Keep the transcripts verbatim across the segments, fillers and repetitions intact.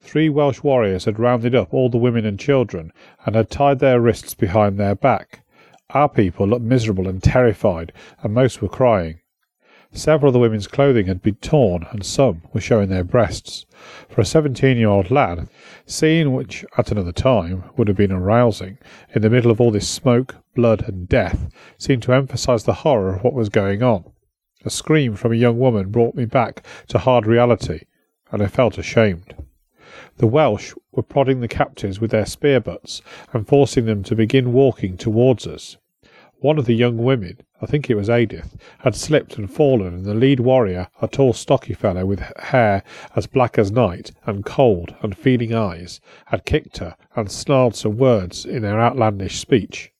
Three Welsh warriors had rounded up all the women and children, and had tied their wrists behind their back. Our people looked miserable and terrified, and most were crying. Several of the women's clothing had been torn, and some were showing their breasts. For a seventeen-year-old lad, scene which, at another time, would have been arousing, in the middle of all this smoke, blood, and death, seemed to emphasise the horror of what was going on. A scream from a young woman brought me back to hard reality, and I felt ashamed. The Welsh were prodding the captives with their spear butts, and forcing them to begin walking towards us. One of the young women, I think it was Edith, had slipped and fallen, and the lead warrior, a tall stocky fellow with hair as black as night, and cold, unfeeling eyes, had kicked her, and snarled some words in their outlandish speech.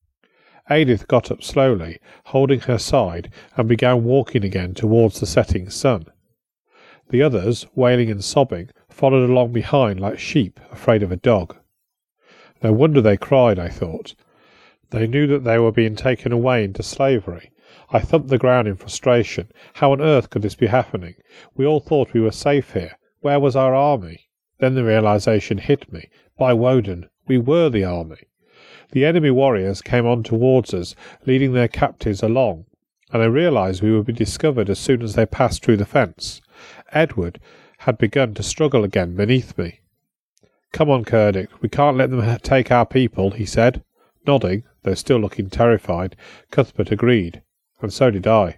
Edith got up slowly, holding her side, and began walking again towards the setting sun. The others, wailing and sobbing, followed along behind like sheep afraid of a dog. No wonder they cried, I thought. They knew that they were being taken away into slavery. I thumped the ground in frustration. How on earth could this be happening? We all thought we were safe here. Where was our army? Then the realization hit me. By Woden, we were the army. The enemy warriors came on towards us, leading their captives along, and I realized we would be discovered as soon as they passed through the fence. Edward had begun to struggle again beneath me. "Come on, Cerdic, we can't let them take our people," he said. Nodding, though still looking terrified, Cuthbert agreed, and so did I.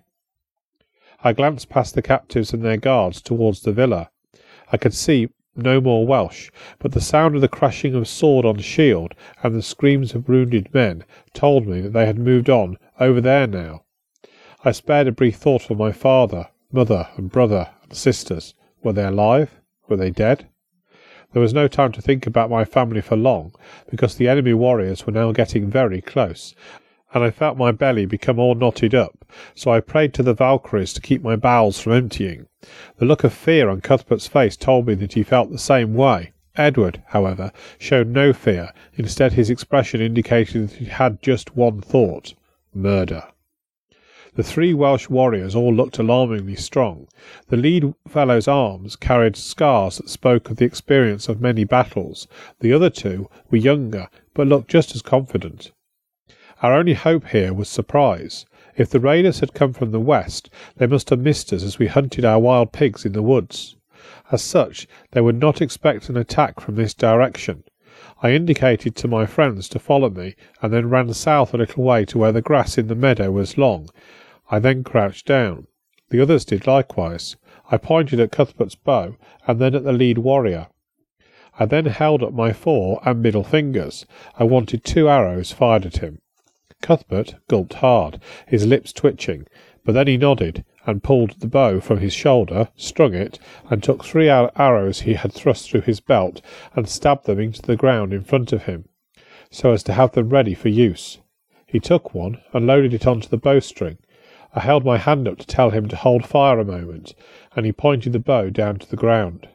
I glanced past the captives and their guards towards the villa. I could see no more Welsh, but the sound of the crashing of sword on shield and the screams of wounded men told me that they had moved on over there now. I spared a brief thought for my father, mother, and brother and sisters. Were they alive? Were they dead? There was no time to think about my family for long, because the enemy warriors were now getting very close, and I felt my belly become all knotted up, so I prayed to the Valkyries to keep my bowels from emptying. The look of fear on Cuthbert's face told me that he felt the same way. Edward, however, showed no fear. Instead, his expression indicated that he had just one thought: murder. The three Welsh warriors all looked alarmingly strong. The lead fellow's arms carried scars that spoke of the experience of many battles. The other two were younger, but looked just as confident. Our only hope here was surprise. If the raiders had come from the west, they must have missed us as we hunted our wild pigs in the woods. As such, they would not expect an attack from this direction. I indicated to my friends to follow me, and then ran south a little way to where the grass in the meadow was long. I then crouched down. The others did likewise. I pointed at Cuthbert's bow, and then at the lead warrior. I then held up my fore and middle fingers. I wanted two arrows fired at him. Cuthbert gulped hard, his lips twitching, but then he nodded, and pulled the bow from his shoulder, strung it, and took three arrows he had thrust through his belt, and stabbed them into the ground in front of him, so as to have them ready for use. He took one, and loaded it onto the bowstring. I held my hand up to tell him to hold fire a moment, and he pointed the bow down to the ground.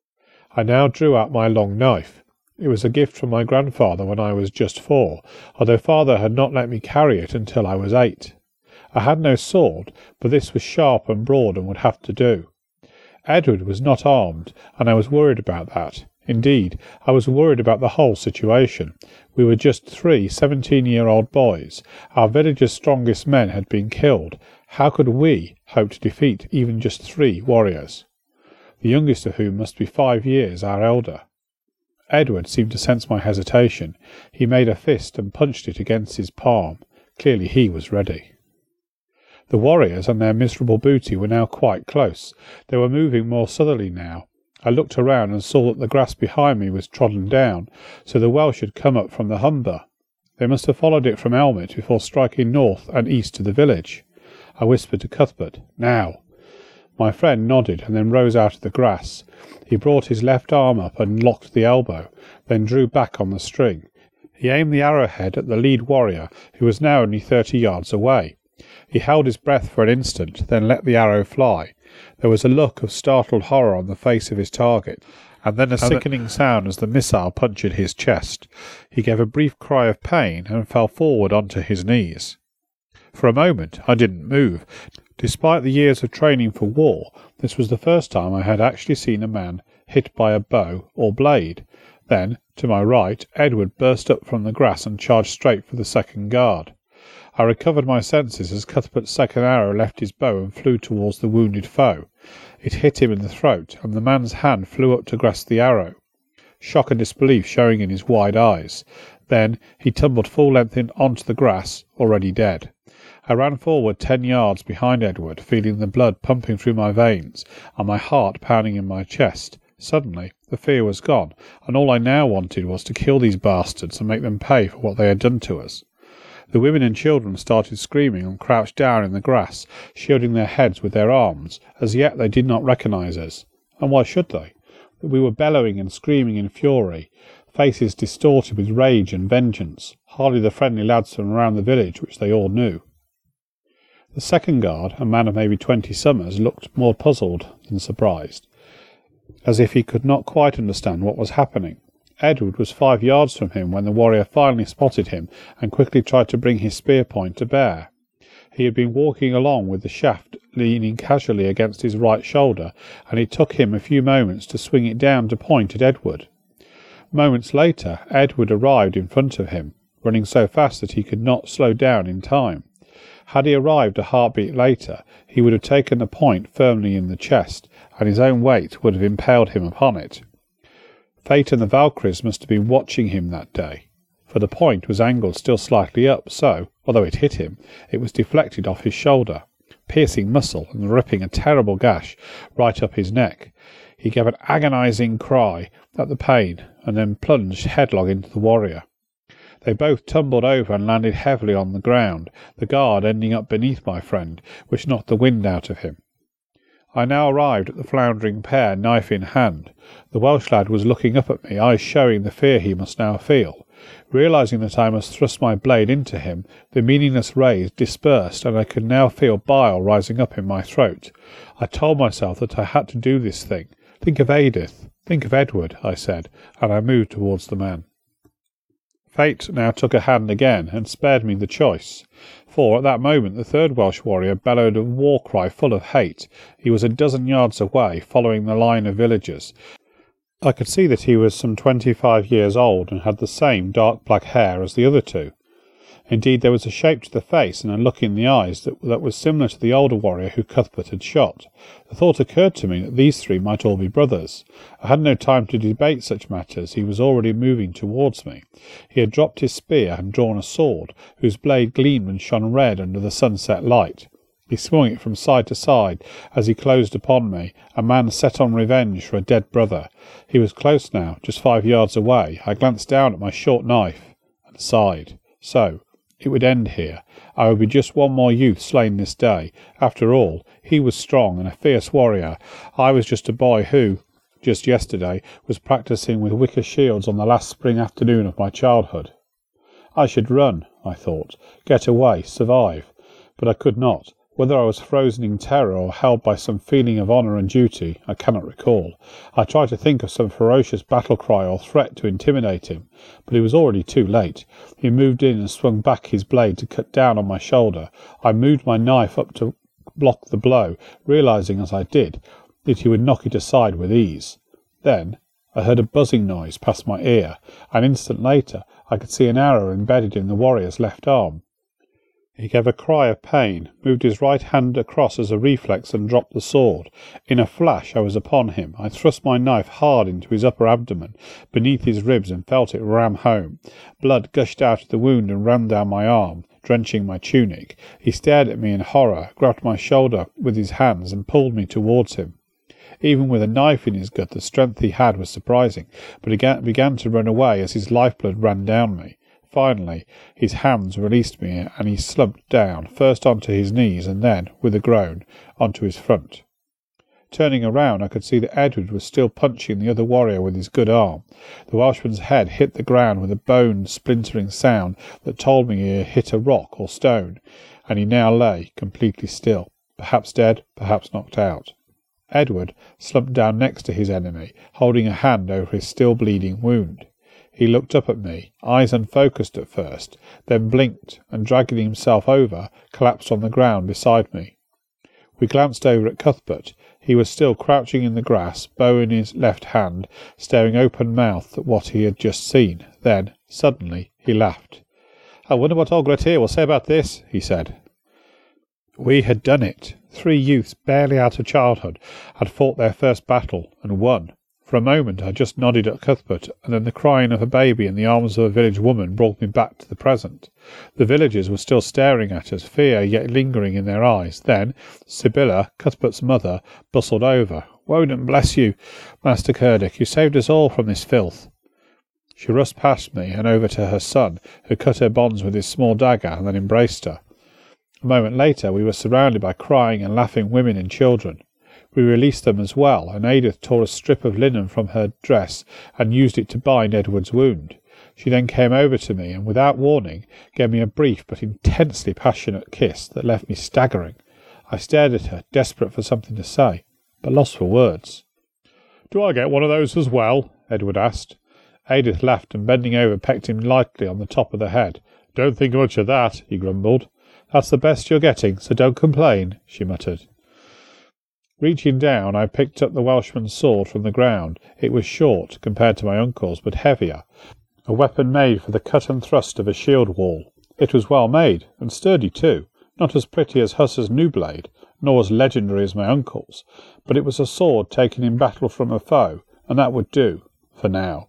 I now drew out my long knife. It was a gift from my grandfather when I was just four, although father had not let me carry it until I was eight. I had no sword, but this was sharp and broad and would have to do. Edward was not armed, and I was worried about that. Indeed, I was worried about the whole situation. We were just three seventeen-year-old boys. Our village's strongest men had been killed. How could we hope to defeat even just three warriors, the youngest of whom must be five years our elder? Edward seemed to sense my hesitation. He made a fist and punched it against his palm. Clearly he was ready. The warriors and their miserable booty were now quite close. They were moving more southerly now. I looked around and saw that the grass behind me was trodden down, so the Welsh had come up from the Humber. They must have followed it from Elmet before striking north and east to the village. I whispered to Cuthbert, "Now." My friend nodded and then rose out of the grass. He brought his left arm up and locked the elbow, then drew back on the string. He aimed the arrowhead at the lead warrior, who was now only thirty yards away. He held his breath for an instant, then let the arrow fly. There was a look of startled horror on the face of his target, and then a sickening sound as the missile punctured his chest. He gave a brief cry of pain and fell forward onto his knees. For a moment I didn't move. Despite the years of training for war, this was the first time I had actually seen a man hit by a bow or blade. Then, to my right, Edward burst up from the grass and charged straight for the second guard. I recovered my senses as Cuthbert's second arrow left his bow and flew towards the wounded foe. It hit him in the throat, and the man's hand flew up to grasp the arrow, shock and disbelief showing in his wide eyes. Then he tumbled full length in onto the grass, already dead. I ran forward ten yards behind Edward, feeling the blood pumping through my veins and my heart pounding in my chest. Suddenly the fear was gone, and all I now wanted was to kill these bastards and make them pay for what they had done to us. The women and children started screaming and crouched down in the grass, shielding their heads with their arms. As yet they did not recognise us. And why should they? We were bellowing and screaming in fury, faces distorted with rage and vengeance, hardly the friendly lads from around the village which they all knew. The second guard, a man of maybe twenty summers, looked more puzzled than surprised, as if he could not quite understand what was happening. Edward was five yards from him when the warrior finally spotted him and quickly tried to bring his spear point to bear. He had been walking along with the shaft leaning casually against his right shoulder, and it took him a few moments to swing it down to point at Edward. Moments later, Edward arrived in front of him, running so fast that he could not slow down in time. Had he arrived a heartbeat later, he would have taken the point firmly in the chest, and his own weight would have impaled him upon it. Fate and the Valkyries must have been watching him that day, for the point was angled still slightly up, so, although it hit him, it was deflected off his shoulder, piercing muscle and ripping a terrible gash right up his neck. He gave an agonizing cry at the pain, and then plunged headlong into the warrior. They both tumbled over and landed heavily on the ground, the guard ending up beneath my friend, which knocked the wind out of him. I now arrived at the floundering pair, knife in hand. The Welsh lad was looking up at me, eyes showing the fear he must now feel. Realizing that I must thrust my blade into him, the meaningless rays dispersed, and I could now feel bile rising up in my throat. I told myself that I had to do this thing. Think of Edith, think of Edward, I said, and I moved towards the man. Fate now took a hand again, and spared me the choice, for at that moment the third Welsh warrior bellowed a war cry full of hate. He was a dozen yards away, following the line of villagers. I could see that he was some twenty-five years old, and had the same dark black hair as the other two. Indeed, there was a shape to the face and a look in the eyes that, that was similar to the older warrior who Cuthbert had shot. The thought occurred to me that these three might all be brothers. I had no time to debate such matters. He was already moving towards me. He had dropped his spear and drawn a sword, whose blade gleamed and shone red under the sunset light. He swung it from side to side as he closed upon me, a man set on revenge for a dead brother. He was close now, just five yards away. I glanced down at my short knife and sighed. So, it would end here. I would be just one more youth slain this day. After all, he was strong and a fierce warrior. I was just a boy who, just yesterday, was practising with wicker shields on the last spring afternoon of my childhood. I should run, I thought, get away, survive. But I could not. Whether I was frozen in terror or held by some feeling of honour and duty, I cannot recall. I tried to think of some ferocious battle cry or threat to intimidate him, but it was already too late. He moved in and swung back his blade to cut down on my shoulder. I moved my knife up to block the blow, realizing as I did that he would knock it aside with ease. Then I heard a buzzing noise past my ear. An instant later I could see an arrow embedded in the warrior's left arm. He gave a cry of pain, moved his right hand across as a reflex, and dropped the sword. In a flash I was upon him. I thrust my knife hard into his upper abdomen, beneath his ribs, and felt it ram home. Blood gushed out of the wound and ran down my arm, drenching my tunic. He stared at me in horror, grabbed my shoulder with his hands, and pulled me towards him. Even with a knife in his gut, the strength he had was surprising, but he began to run away as his lifeblood ran down me. Finally, his hands released me, and he slumped down, first onto his knees, and then, with a groan, onto his front. Turning around, I could see that Edward was still punching the other warrior with his good arm. The Welshman's head hit the ground with a bone-splintering sound that told me he had hit a rock or stone, and he now lay completely still, perhaps dead, perhaps knocked out. Edward slumped down next to his enemy, holding a hand over his still-bleeding wound. He looked up at me, eyes unfocused at first, then blinked, and dragging himself over, collapsed on the ground beside me. We glanced over at Cuthbert. He was still crouching in the grass, bow in his left hand, staring open-mouthed at what he had just seen. Then, suddenly, he laughed. "I wonder what Ogret here will say about this," he said. We had done it. Three youths, barely out of childhood, had fought their first battle, and won. For a moment I just nodded at Cuthbert, and then the crying of a baby in the arms of a village woman brought me back to the present. The villagers were still staring at us, fear yet lingering in their eyes. Then Sibylla, Cuthbert's mother, bustled over. "Woden bless you, Master Cerdic, you saved us all from this filth." She rushed past me and over to her son, who cut her bonds with his small dagger and then embraced her. A moment later we were surrounded by crying and laughing women and children. We released them as well, and Edith tore a strip of linen from her dress and used it to bind Edward's wound. She then came over to me and, without warning, gave me a brief but intensely passionate kiss that left me staggering. I stared at her, desperate for something to say, but lost for words. "Do I get one of those as well?" Edward asked. Edith laughed and, bending over, pecked him lightly on the top of the head. "Don't think much of that," he grumbled. "That's the best you're getting, so don't complain," she muttered. Reaching down, I picked up the Welshman's sword from the ground. It was short, compared to my uncle's, but heavier, a weapon made for the cut and thrust of a shield wall. It was well made, and sturdy too, not as pretty as Huss's new blade, nor as legendary as my uncle's, but it was a sword taken in battle from a foe, and that would do, for now.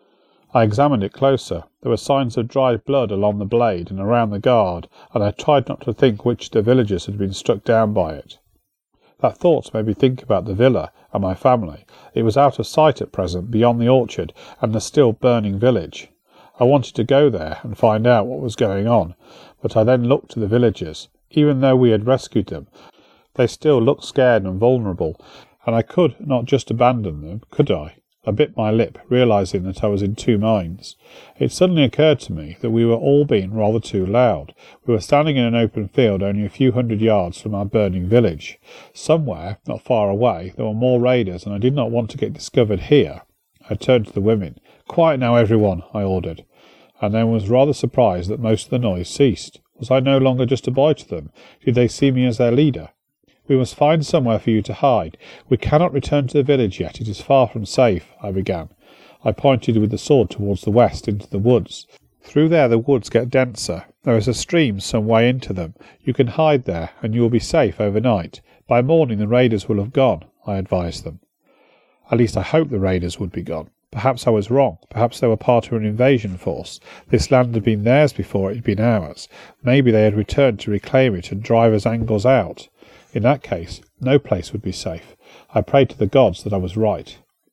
I examined it closer. There were signs of dried blood along the blade and around the guard, and I tried not to think which of the villagers had been struck down by it. That thought made me think about the villa and my family. It was out of sight at present, beyond the orchard and the still burning village. I wanted to go there and find out what was going on, but I then looked to the villagers. Even though we had rescued them, they still looked scared and vulnerable, and I could not just abandon them, could I? I bit my lip, realizing that I was in two minds. It suddenly occurred to me that we were all being rather too loud. We were standing in an open field only a few hundred yards from our burning village. Somewhere, not far away, there were more raiders, and I did not want to get discovered here. I turned to the women. "Quiet now, everyone," I ordered, and then was rather surprised that most of the noise ceased. Was I no longer just a boy to them? Did they see me as their leader? "We must find somewhere for you to hide. We cannot return to the village yet. It is far from safe," I began. I pointed with the sword towards the west, into the woods. "Through there the woods get denser. There is a stream some way into them. You can hide there, and you will be safe overnight. By morning the raiders will have gone," I advised them. At least I hoped the raiders would be gone. Perhaps I was wrong. Perhaps they were part of an invasion force. This land had been theirs before it had been ours. Maybe they had returned to reclaim it and drive us Angles out. In that case, no place would be safe. I prayed to the gods that I was right.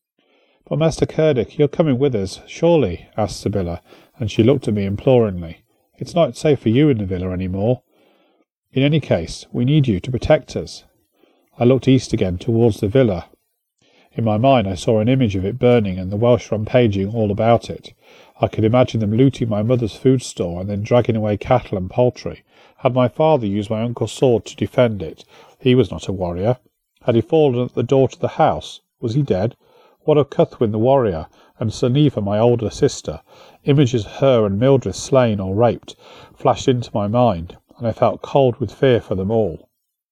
"But, Master Cerdic, you're coming with us, surely?" asked Sibylla, and she looked at me imploringly. "It's not safe for you in the villa any more. In any case, we need you to protect us." I looked east again, towards the villa. In my mind I saw an image of it burning and the Welsh rampaging all about it. I could imagine them looting my mother's food store and then dragging away cattle and poultry. Had my father used my uncle's sword to defend it? He was not a warrior. Had he fallen at the door to the house? Was he dead? What of Cuthwin the warrior, and Suneva, my older sister? Images of her and Mildred slain or raped flashed into my mind, and I felt cold with fear for them all.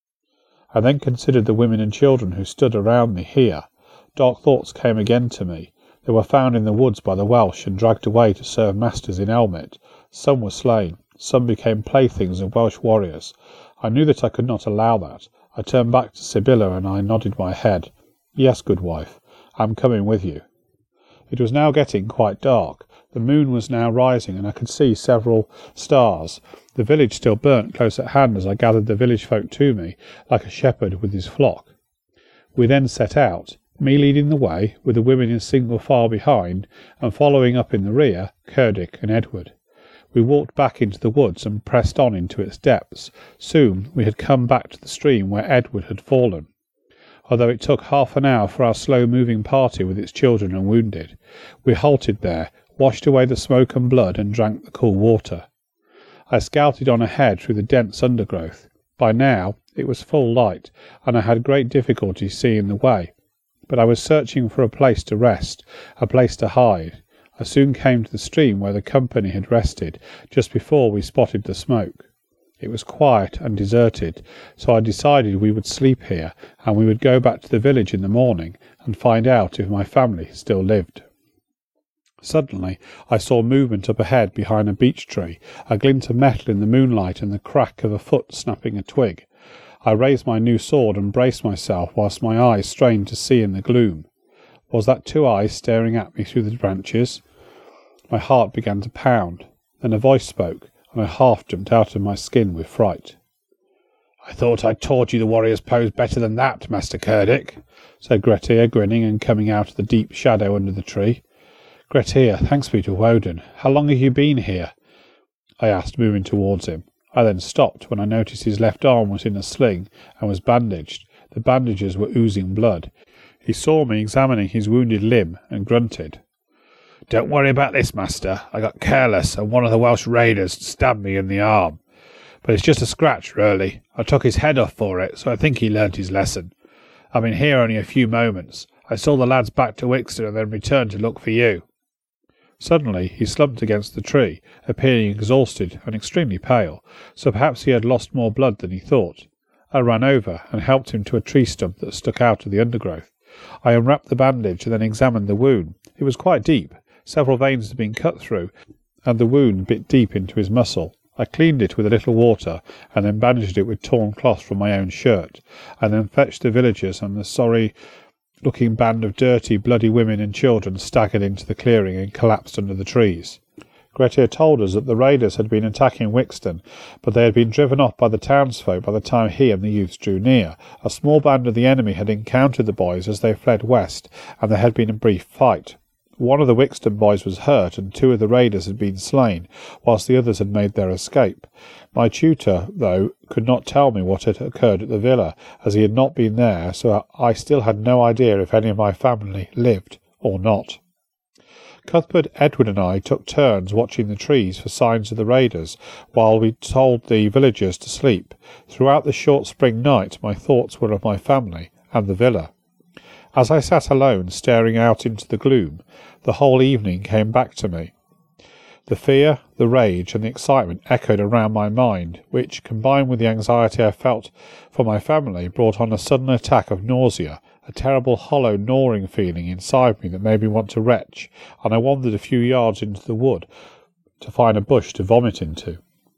I then considered the women and children who stood around me here. Dark thoughts came again to me. They were found in the woods by the Welsh and dragged away to serve masters in Elmet. Some were slain. Some became playthings of Welsh warriors. I knew that I could not allow that. I turned back to Sibylla and I nodded my head. "Yes, good wife, I am coming with you." It was now getting quite dark. The moon was now rising and I could see several stars. The village still burnt close at hand as I gathered the village folk to me, like a shepherd with his flock. We then set out, me leading the way, with the women in single file behind, and following up in the rear, Cerdic and Edward. We walked back into the woods and pressed on into its depths. Soon we had come back to the stream where Edward had fallen. Although it took half an hour for our slow-moving party with its children and wounded, we halted there, washed away the smoke and blood, and drank the cool water. I scouted on ahead through the dense undergrowth. By now it was full light, and I had great difficulty seeing the way. But I was searching for a place to rest, a place to hide. I soon came to the stream where the company had rested, just before we spotted the smoke. It was quiet and deserted, so I decided we would sleep here, and we would go back to the village in the morning and find out if my family still lived. Suddenly I saw movement up ahead behind a beech tree, a glint of metal in the moonlight and the crack of a foot snapping a twig. I raised my new sword and braced myself whilst my eyes strained to see in the gloom. Was that two eyes staring at me through the branches? My heart began to pound. Then a voice spoke, and I half jumped out of my skin with fright. "I thought I'd taught you the warrior's pose better than that, Master Cerdic," said Grettir, grinning and coming out of the deep shadow under the tree. "Grettir, thanks be to Woden. How long have you been here?" I asked, moving towards him. I then stopped when I noticed his left arm was in a sling and was bandaged. The bandages were oozing blood. He saw me examining his wounded limb and grunted. "Don't worry about this, master. I got careless and one of the Welsh raiders stabbed me in the arm. But it's just a scratch, really. I took his head off for it, so I think he learnt his lesson. I've been here only a few moments. I saw the lads back to Wixton and then returned to look for you." Suddenly he slumped against the tree, appearing exhausted and extremely pale, so perhaps he had lost more blood than he thought. I ran over and helped him to a tree stump that stuck out of the undergrowth. I unwrapped the bandage and then examined the wound. It was quite deep. Several veins had been cut through, and the wound bit deep into his muscle. I cleaned it with a little water, and then bandaged it with torn cloth from my own shirt, and then fetched the villagers, and the sorry-looking band of dirty, bloody women and children staggered into the clearing and collapsed under the trees. Grettir told us that the raiders had been attacking Wixton, but they had been driven off by the townsfolk by the time he and the youths drew near. A small band of the enemy had encountered the boys as they fled west, and there had been a brief fight. One of the Wixton boys was hurt, and two of the raiders had been slain, whilst the others had made their escape. My tutor, though, could not tell me what had occurred at the villa, as he had not been there, so I still had no idea if any of my family lived or not. Cuthbert, Edward and I took turns watching the trees for signs of the raiders, while we told the villagers to sleep. Throughout the short spring night my thoughts were of my family and the villa. As I sat alone, staring out into the gloom, the whole evening came back to me. The fear, the rage, and the excitement echoed around my mind, which, combined with the anxiety I felt for my family, brought on a sudden attack of nausea, a terrible hollow gnawing feeling inside me that made me want to retch, and I wandered a few yards into the wood to find a bush to vomit into.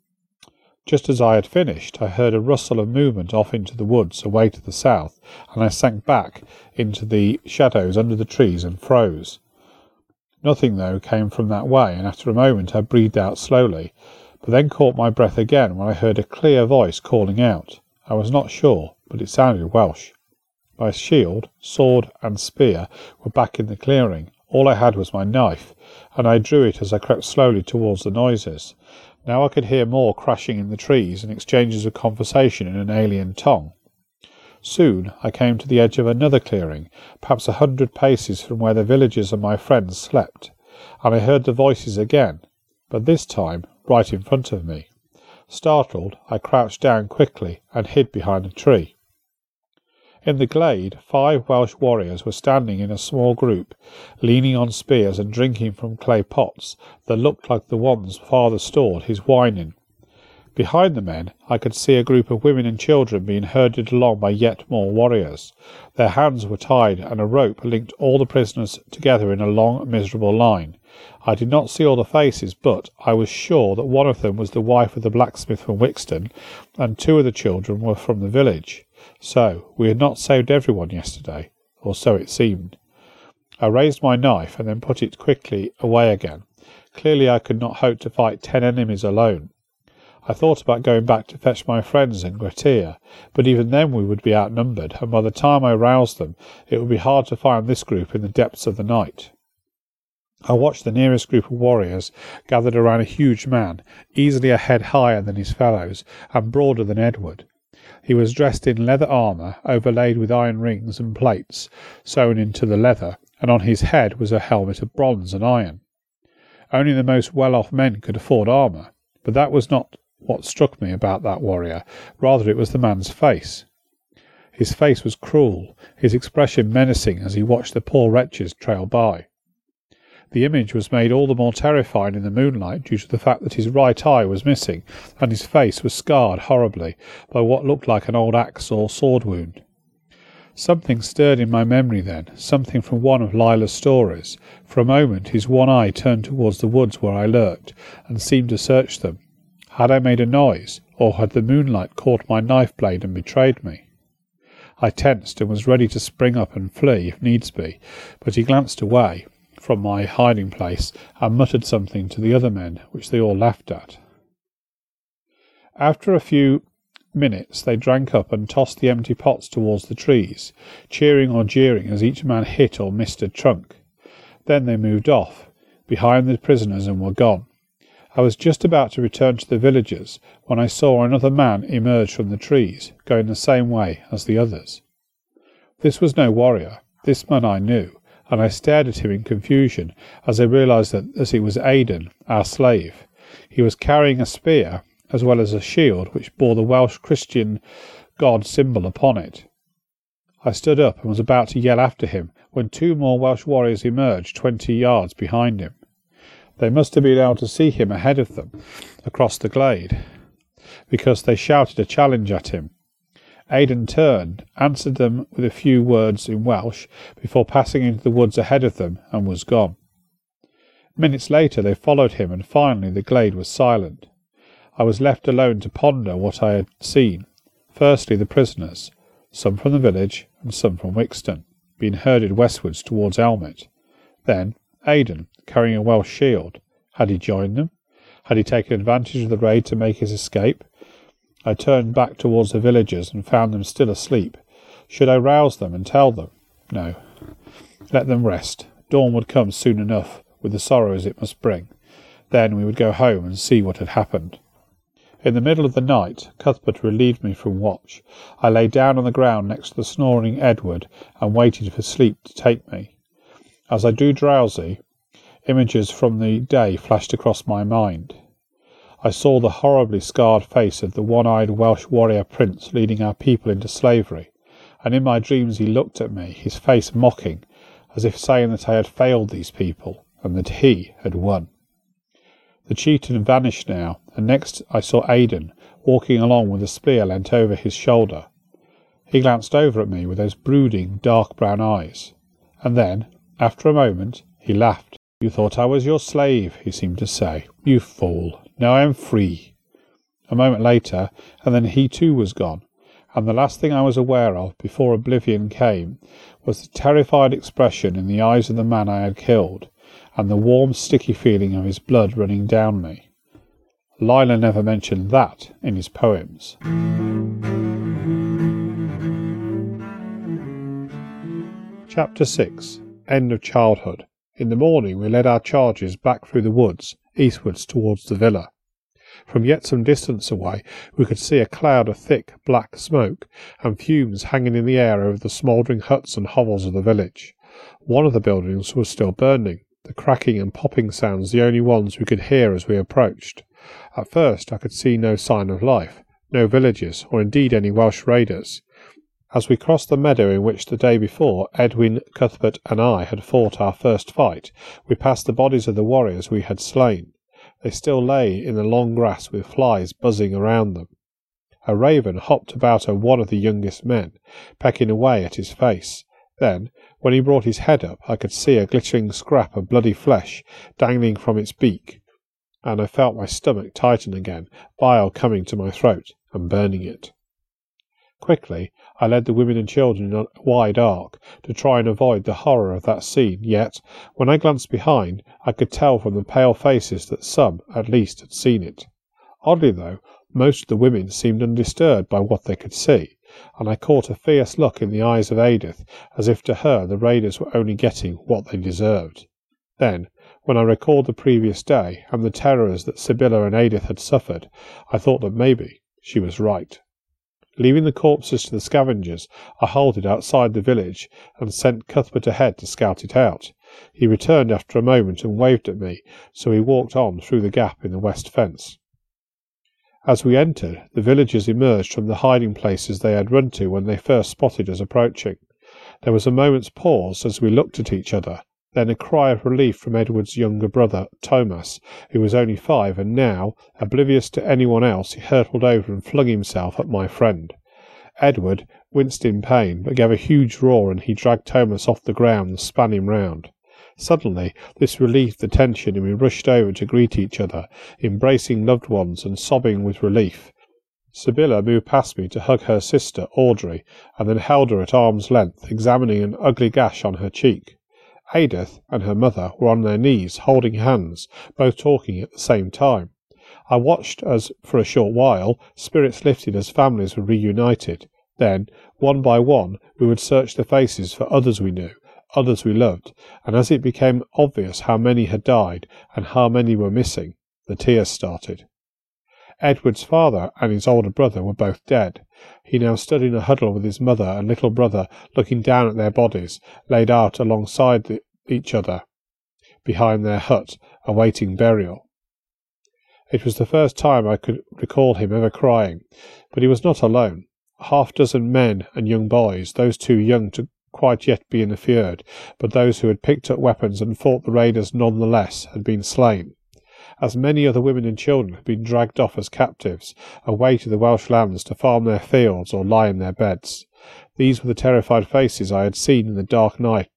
Just as I had finished, I heard a rustle of movement off into the woods away to the south, and I sank back into the shadows under the trees and froze. Nothing, though, came from that way, and after a moment I breathed out slowly, but then caught my breath again when I heard a clear voice calling out. I was not sure, but it sounded Welsh. My shield, sword, and spear were back in the clearing. All I had was my knife, and I drew it as I crept slowly towards the noises. Now I could hear more crashing in the trees and exchanges of conversation in an alien tongue. Soon I came to the edge of another clearing, perhaps a hundred paces from where the villagers and my friends slept, and I heard the voices again, but this time right in front of me. Startled, I crouched down quickly and hid behind a tree. In the glade, five Welsh warriors were standing in a small group, leaning on spears and drinking from clay pots that looked like the ones father stored his wine in. Behind the men, I could see a group of women and children being herded along by yet more warriors. Their hands were tied, and a rope linked all the prisoners together in a long, miserable line. I did not see all the faces, but I was sure that one of them was the wife of the blacksmith from Wixton, and two of the children were from the village. So, we had not saved everyone yesterday, or so it seemed. I raised my knife and then put it quickly away again. Clearly I could not hope to fight ten enemies alone. I thought about going back to fetch my friends and Grettir, but even then we would be outnumbered, and by the time I roused them, it would be hard to find this group in the depths of the night. I watched the nearest group of warriors gathered around a huge man, easily a head higher than his fellows, and broader than Edward. He was dressed in leather armour, overlaid with iron rings and plates sewn into the leather, and on his head was a helmet of bronze and iron. Only the most well-off men could afford armour, but that was not what struck me about that warrior. Rather, it was the man's face. His face was cruel, his expression menacing as he watched the poor wretches trail by. The image was made all the more terrifying in the moonlight due to the fact that his right eye was missing and his face was scarred horribly by what looked like an old axe or sword wound. Something stirred in my memory then, something from one of Lila's stories. For a moment his one eye turned towards the woods where I lurked, and seemed to search them. Had I made a noise, or had the moonlight caught my knife blade and betrayed me? I tensed and was ready to spring up and flee if needs be, but he glanced away from my hiding place and muttered something to the other men, which they all laughed at. After a few minutes they drank up and tossed the empty pots towards the trees, cheering or jeering as each man hit or missed a trunk. Then they moved off, behind the prisoners, and were gone. I was just about to return to the villagers when I saw another man emerge from the trees, going the same way as the others. This was no warrior. This man I knew, and I stared at him in confusion as I realised that as it was Aidan, our slave. He was carrying a spear as well as a shield which bore the Welsh Christian god symbol upon it. I stood up and was about to yell after him when two more Welsh warriors emerged twenty yards behind him. They must have been able to see him ahead of them, across the glade, because they shouted a challenge at him. Aidan turned, answered them with a few words in Welsh, before passing into the woods ahead of them, and was gone. Minutes later they followed him, and finally the glade was silent. I was left alone to ponder what I had seen. Firstly, the prisoners, some from the village, and some from Wixton, being herded westwards towards Elmet. Then Aidan, carrying a Welsh shield. Had he joined them? Had he taken advantage of the raid to make his escape? I turned back towards the villagers and found them still asleep. Should I rouse them and tell them? No. Let them rest. Dawn would come soon enough, with the sorrows it must bring. Then we would go home and see what had happened. In the middle of the night, Cuthbert relieved me from watch. I lay down on the ground next to the snoring Edward and waited for sleep to take me. As I grew drowsy, images from the day flashed across my mind. I saw the horribly scarred face of the one-eyed Welsh warrior prince leading our people into slavery, and in my dreams he looked at me, his face mocking, as if saying that I had failed these people, and that he had won. The chieftain vanished now, and next I saw Aidan, walking along with a spear leant over his shoulder. He glanced over at me with those brooding, dark brown eyes, and then, after a moment, he laughed. "You thought I was your slave," he seemed to say. "You fool! Now I am free." A moment later, and then he too was gone, and the last thing I was aware of, before oblivion came, was the terrified expression in the eyes of the man I had killed, and the warm, sticky feeling of his blood running down me. Lila never mentioned that in his poems. Chapter six. End of Childhood. In the morning we led our charges back through the woods, eastwards towards the villa. From yet some distance away we could see a cloud of thick, black smoke and fumes hanging in the air over the smouldering huts and hovels of the village. One of the buildings was still burning, the cracking and popping sounds the only ones we could hear as we approached. At first I could see no sign of life, no villagers, or indeed any Welsh raiders. As we crossed the meadow in which the day before Edwin, Cuthbert, and I had fought our first fight, we passed the bodies of the warriors we had slain. They still lay in the long grass with flies buzzing around them. A raven hopped about on one of the youngest men, pecking away at his face. Then, when he brought his head up, I could see a glittering scrap of bloody flesh dangling from its beak, and I felt my stomach tighten again, bile coming to my throat and burning it. Quickly I led the women and children in a wide arc, to try and avoid the horror of that scene, yet, when I glanced behind, I could tell from the pale faces that some, at least, had seen it. Oddly, though, most of the women seemed undisturbed by what they could see, and I caught a fierce look in the eyes of Edith, as if to her the raiders were only getting what they deserved. Then, when I recalled the previous day, and the terrors that Sibylla and Edith had suffered, I thought that maybe she was right. Leaving the corpses to the scavengers, I halted outside the village and sent Cuthbert ahead to scout it out. He returned after a moment and waved at me, so we walked on through the gap in the west fence. As we entered, the villagers emerged from the hiding places they had run to when they first spotted us approaching. There was a moment's pause as we looked at each other. then a cry of relief from Edward's younger brother, Thomas, who was only five, and now, oblivious to anyone else, he hurtled over and flung himself at my friend. Edward winced in pain, but gave a huge roar, and he dragged Thomas off the ground and span him round. Suddenly, this relieved the tension, and we rushed over to greet each other, embracing loved ones and sobbing with relief. Sibylla moved past me to hug her sister, Audrey, and then held her at arm's length, examining an ugly gash on her cheek. Edith and her mother were on their knees, holding hands, both talking at the same time. I watched as, for a short while, spirits lifted as families were reunited. Then, one by one, we would search the faces for others we knew, others we loved, and as it became obvious how many had died and how many were missing, the tears started. Edward's father and his older brother were both dead. He now stood in a huddle with his mother and little brother, looking down at their bodies, laid out alongside the, each other, behind their hut, awaiting burial. It was the first time I could recall him ever crying, but he was not alone. A half-dozen men and young boys, those too young to quite yet be in the fjord, but those who had picked up weapons and fought the raiders none the less, had been slain. As many other women and children had been dragged off as captives, away to the Welsh lands to farm their fields or lie in their beds. These were the terrified faces I had seen in the dark night,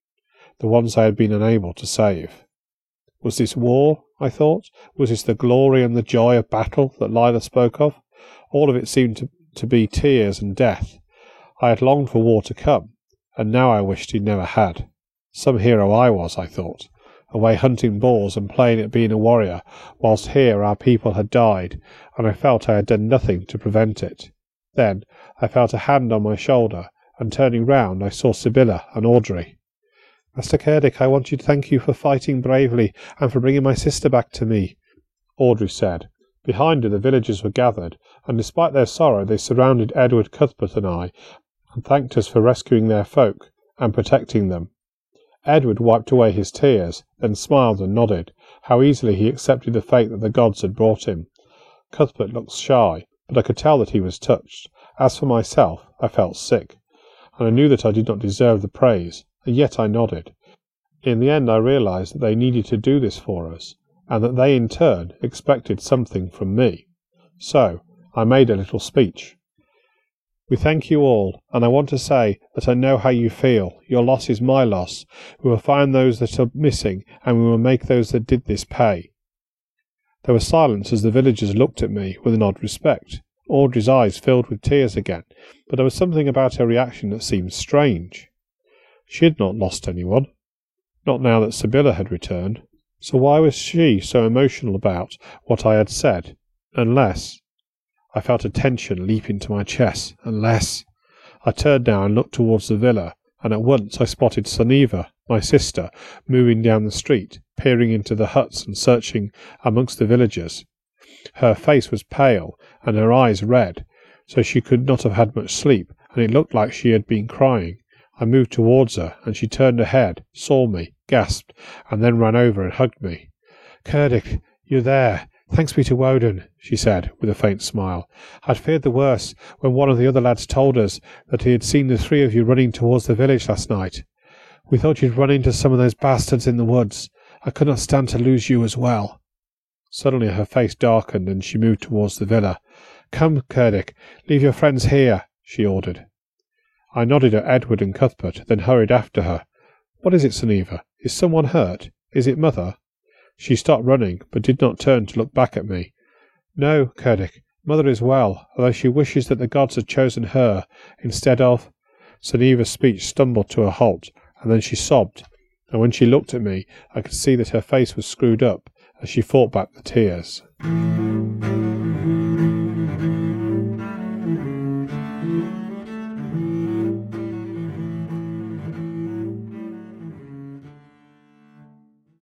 the ones I had been unable to save. Was this war, I thought? Was this the glory and the joy of battle that Lila spoke of? All of it seemed to, to be tears and death. I had longed for war to come, and now I wished he never had. Some hero I was, I thought, away hunting boars and playing at being a warrior, whilst here our people had died, and I felt I had done nothing to prevent it. Then I felt a hand on my shoulder, and turning round I saw Sibylla and Audrey. "Master Cerdic, I want you to thank you for fighting bravely and for bringing my sister back to me," Audrey said. Behind her the villagers were gathered, and despite their sorrow they surrounded Edward, Cuthbert and I, and thanked us for rescuing their folk and protecting them. Edward wiped away his tears, then smiled and nodded. How easily he accepted the fate that the gods had brought him. Cuthbert looked shy, but I could tell that he was touched. As for myself, I felt sick, and I knew that I did not deserve the praise, and yet I nodded. In the end I realized that they needed to do this for us, and that they in turn expected something from me. So I made a little speech. "We thank you all, and I want to say that I know how you feel. Your loss is my loss. We will find those that are missing, and we will make those that did this pay." There was silence as the villagers looked at me with an odd respect. Audrey's eyes filled with tears again, but there was something about her reaction that seemed strange. She had not lost anyone, not now that Sibylla had returned, so why was she so emotional about what I had said? Unless... I felt a tension leap into my chest, unless... I turned now and looked towards the villa, and at once I spotted Sunniva, my sister, moving down the street, peering into the huts and searching amongst the villagers. Her face was pale, and her eyes red, so she could not have had much sleep, and it looked like she had been crying. I moved towards her, and she turned her head, saw me, gasped, and then ran over and hugged me. "Cerdic, you're there. Thanks be to Woden," she said, with a faint smile. "I'd feared the worst when one of the other lads told us that he had seen the three of you running towards the village last night. We thought you'd run into some of those bastards in the woods. I could not stand to lose you as well." Suddenly her face darkened, and she moved towards the villa. "Come, Cerdic, leave your friends here," she ordered. I nodded at Edward and Cuthbert, then hurried after her. "What is it, Sunniva? Is someone hurt? Is it Mother?" She stopped running, but did not turn to look back at me. "No, Cerdic, Mother is well, although she wishes that the gods had chosen her instead of—" Sunniva's speech stumbled to a halt, and then she sobbed, and when she looked at me I could see that her face was screwed up as she fought back the tears.